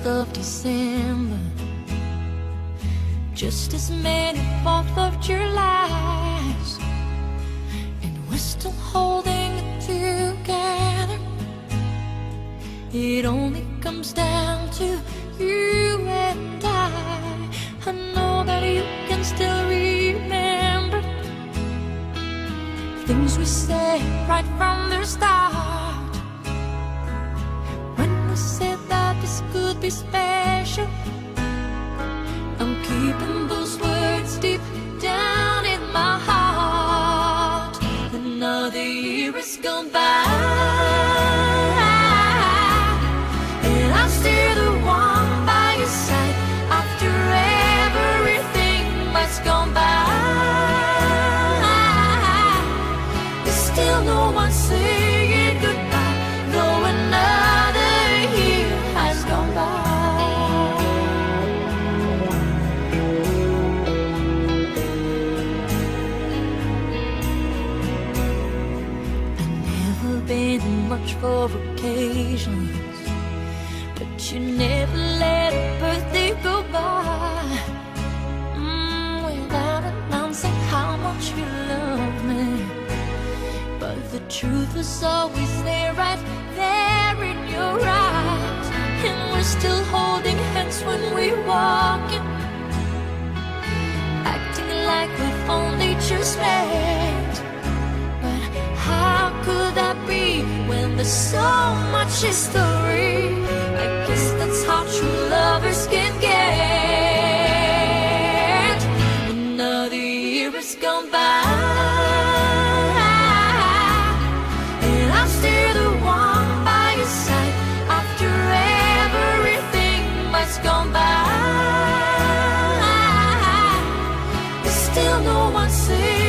of December. Just as many 4th of Julys, and we're still holding it together. It only comes down to you and I know that you can still remember things we said right from the start, when we said that this could be special. I'm keeping those words deep down in my heart. Another year has gone by, and I'm still the one by your side after everything that's gone by. There's still no one saying goodbye, though another year has gone by. Been much for occasions, but you never let a birthday go by without announcing how much you love me. But the truth was always there, right there in your eyes, and we're still holding hands when we're walking, acting like we've only just met. How could that be when there's so much history? I guess that's how true lovers can get. Another year has gone by, and I'm still the one by your side after everything that's gone by. There's still no one saying